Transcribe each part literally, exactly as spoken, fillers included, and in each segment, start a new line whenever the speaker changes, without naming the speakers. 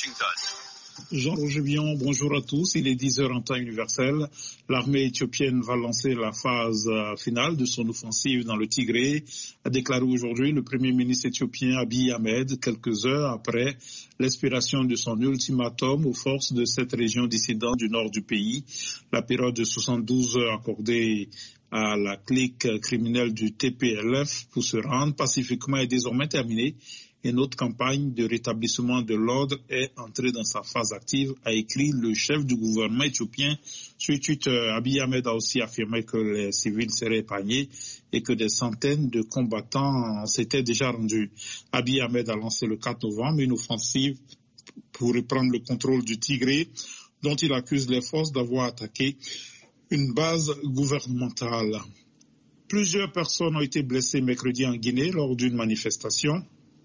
Washington.
Jean-Roger Bion, bonjour à tous. Il est dix heures en temps universel. L'armée éthiopienne va lancer la phase finale de son offensive dans le Tigré, a déclaré aujourd'hui le Premier ministre éthiopien Abiy Ahmed, quelques heures après l'expiration de son ultimatum aux forces de cette région dissidente du nord du pays. La période de soixante-douze heures accordée à la clique criminelle du T P L F pour se rendre pacifiquement est désormais terminée. Et notre campagne de rétablissement de l'ordre est entrée dans sa phase active, a écrit le chef du gouvernement éthiopien. Sur Twitter, Abiy Ahmed a aussi affirmé que les civils seraient épargnés et que des centaines de combattants s'étaient déjà rendus. Abiy Ahmed a lancé le quatre novembre une offensive pour reprendre le contrôle du Tigré, dont il accuse les forces d'avoir attaqué une base gouvernementale. Plusieurs personnes ont été blessées mercredi en Guinée lors d'une manifestation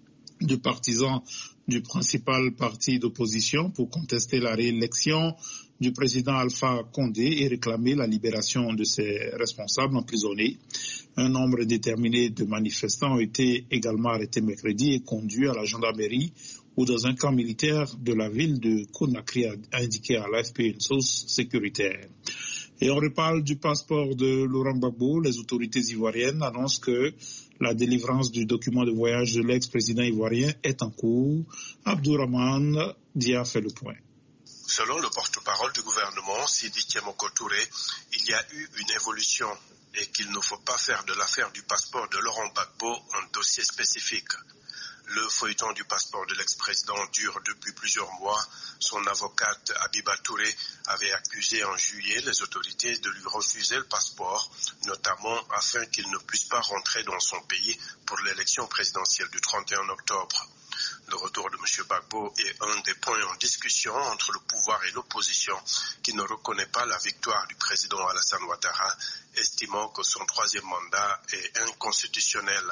de partisans du principal parti d'opposition pour contester la réélection du président Alpha Condé et réclamer la libération de ses responsables emprisonnés. Un nombre déterminé de manifestants ont été également arrêtés mercredi et conduits à la gendarmerie ou dans un camp militaire de la ville de Conakry, a indiqué à l'A F P une source sécuritaire. Et on reparle du passeport de Laurent Gbagbo. Les autorités ivoiriennes annoncent que la délivrance du document de voyage de l'ex-président ivoirien est en cours. Abdourahmane Dia fait le point.
Selon le porte-parole du gouvernement, Sidi Kemoko Touré, il y a eu une évolution et qu'il ne faut pas faire de l'affaire du passeport de Laurent Gbagbo un dossier spécifique. Le feuilleton du passeport de l'ex-président dure depuis plusieurs mois. Son avocate Abiba Touré avait accusé en juillet les autorités de lui refuser le passeport, notamment afin qu'il ne puisse pas rentrer dans son pays pour l'élection présidentielle du trente et un octobre. Le retour de M. Gbagbo est un des points en discussion entre le pouvoir et l'opposition qui ne reconnaît pas la victoire du président Alassane Ouattara, estimant que son troisième mandat est inconstitutionnel.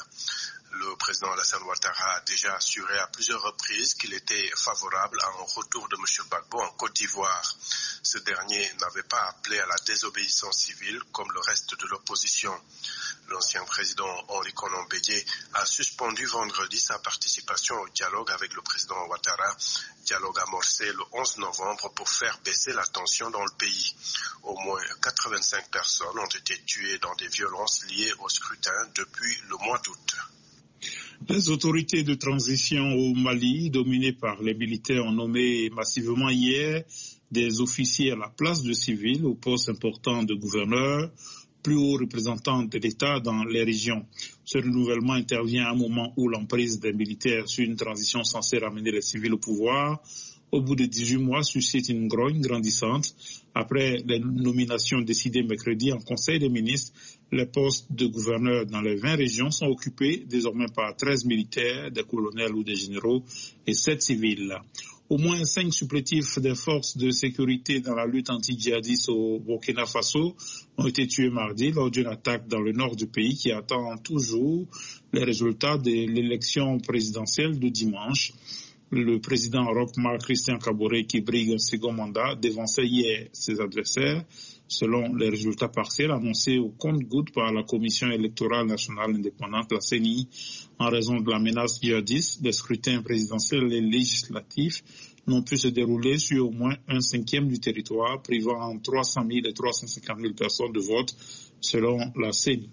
Le président Alassane Ouattara a déjà assuré à plusieurs reprises qu'il était favorable à un retour de M. Gbagbo en Côte d'Ivoire. Ce dernier n'avait pas appelé à la désobéissance civile comme le reste de l'opposition. L'ancien président Henri Konan Bédié a suspendu vendredi sa participation au dialogue avec le président Ouattara, dialogue amorcé le onze novembre pour faire baisser la tension dans le pays. Au moins quatre-vingt-cinq personnes ont été tuées dans des violences liées au scrutin depuis le mois d'août.
Les autorités de transition au Mali, dominées par les militaires, ont nommé massivement hier des officiers à la place de civils au poste important de gouverneur, plus haut représentant de l'État dans les régions. Ce renouvellement intervient à un moment où l'emprise des militaires sur une transition censée ramener les civils au pouvoir, au bout de dix-huit mois, suscite une grogne grandissante. Après les nominations décidées mercredi en Conseil des ministres, les postes de gouverneurs dans les vingt régions sont occupés désormais par treize militaires, des colonels ou des généraux et sept civils. Au moins cinq supplétifs des forces de sécurité dans la lutte anti-djihadiste au Burkina Faso ont été tués mardi lors d'une attaque dans le nord du pays qui attend toujours les résultats de l'élection présidentielle de dimanche. Le président Roch Marc Christian Kaboré, qui brigue un second mandat, dévançait hier ses adversaires, selon les résultats partiels annoncés au compte-gouttes par la Commission électorale nationale indépendante, la C N I, en raison de la menace djihadiste. Les scrutins présidentiels et législatifs n'ont pu se dérouler sur au moins un cinquième du territoire, privant trois cent mille et trois cent cinquante mille personnes de vote, selon la C N I.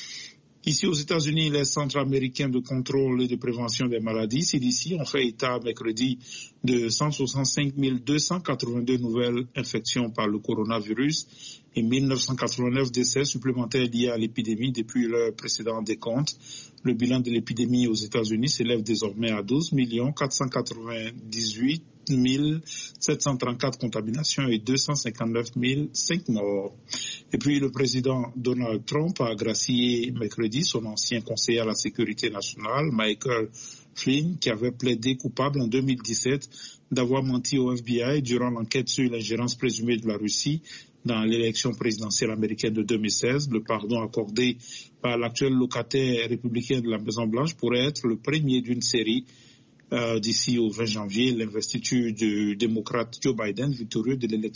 Ici aux États-Unis, les centres américains de contrôle et de prévention des maladies, C D C, ont fait état mercredi de cent soixante-cinq mille deux cent quatre-vingt-deux nouvelles infections par le coronavirus et mille neuf cent quatre-vingt-neuf décès supplémentaires liés à l'épidémie depuis leur précédent décompte. Le bilan de l'épidémie aux États-Unis s'élève désormais à douze millions quatre cent quatre-vingt-dix-huit mille sept cent trente-quatre contaminations et deux cent cinquante-neuf mille cinq morts. Et puis le président Donald Trump a gracié mercredi son ancien conseiller à la sécurité nationale, Michael Flynn, qui avait plaidé coupable en deux mille dix-sept d'avoir menti au F B I durant l'enquête sur l'ingérence présumée de la Russie dans l'élection présidentielle américaine de deux mille seize. Le pardon accordé par l'actuel locataire républicain de la Maison-Blanche pourrait être le premier d'une série. Euh, d'ici au vingt janvier, l'investiture du démocrate Joe Biden, victorieux de l'élection